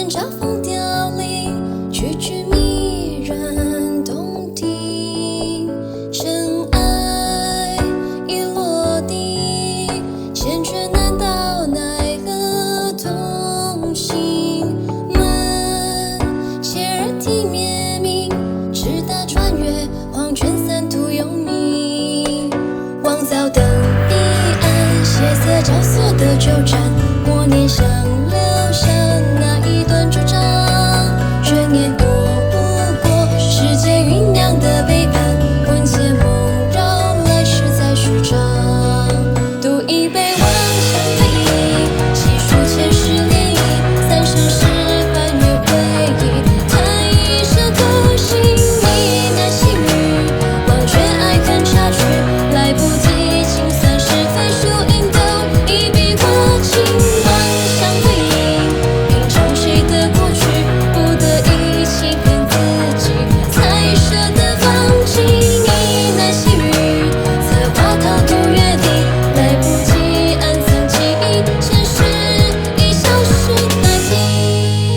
茶风凋零，句句迷人动听。尘埃已落地，缱绻难道奈何同行门？切耳提灭命，直达穿越黄泉三途有名。荒草等彼岸，血色交错的纠缠，默念想留下那一段主张。悬念躲不过时间酝酿的背叛，魂牵梦绕，来世再续章。渡一杯望乡对饮，细数前世涟漪，三生石翻越回忆，弹一声同行，呢喃细语，忘却爱恨差距，来不及清算是非输赢，都一笔划清。望乡对饮，品尝谁的过去，不得已欺骗自己，才舍得放弃。呢喃细语，策划逃脱约定，来不及安葬记忆，前世已消失殆尽。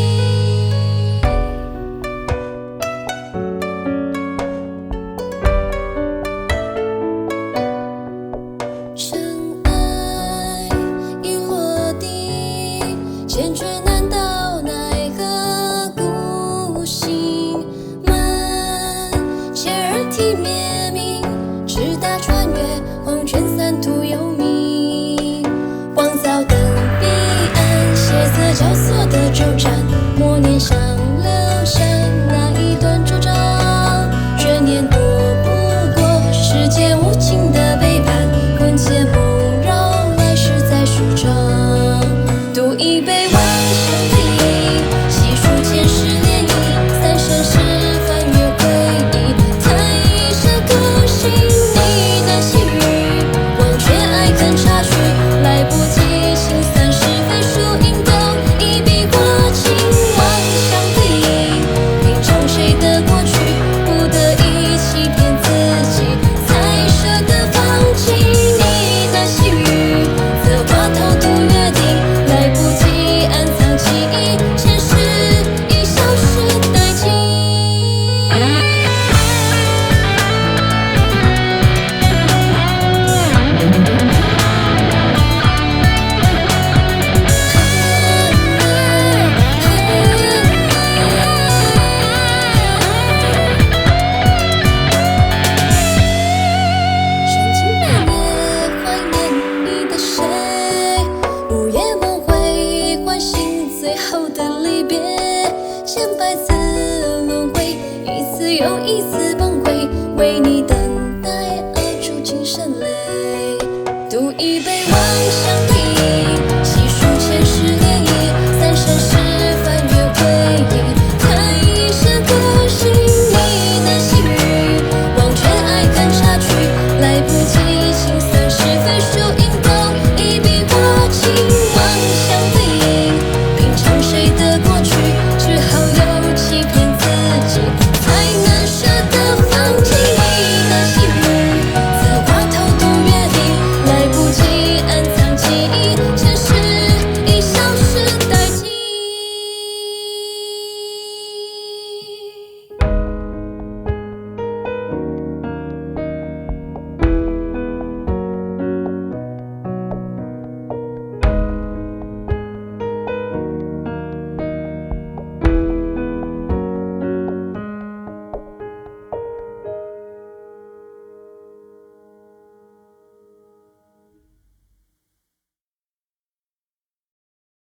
尘埃已落地，缱绻难道奈何孤行门？切耳提灭命，直达穿越黄泉三途有名。荒草等彼岸，血色交错的纠缠，默念想留下那一段主张。悬念躲不过世间无情的背叛，魂牵梦绕，来世再续章。渡一杯望乡对饮，细数前世涟漪，三生石翻越回忆，弹一声同行，呢喃细语，忘却爱恨差距，来不及清算是非输赢，都一笔划清。望乡对饮，品尝谁的过去，不得已欺骗自己，才舍得放弃。呢喃细语，策划逃脱约定，来不及安葬记忆，前世已消失殆尽。深情半夜，怀念你的谁？午夜梦回，唤醒最后的离别。千百次轮回，一次又一次崩溃，为你等待，熬出精神泪。渡一杯